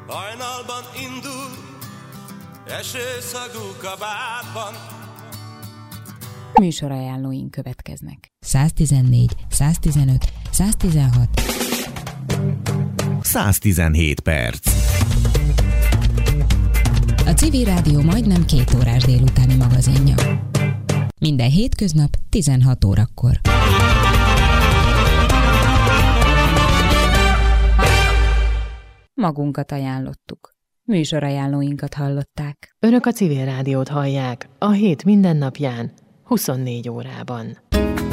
Hajnalban indul, esőszagú kabátban. Műsorajánlóink következnek. 114, 115, 116, 117 perc. A Civil Rádió majdnem 2 órás délutáni magazinja. Minden hétköznap 16 órakor. Magunkat ajánlottuk. Műsorajánlóinkat hallották. Önök a Civil Rádiót hallják a hét minden napján, 24 órában.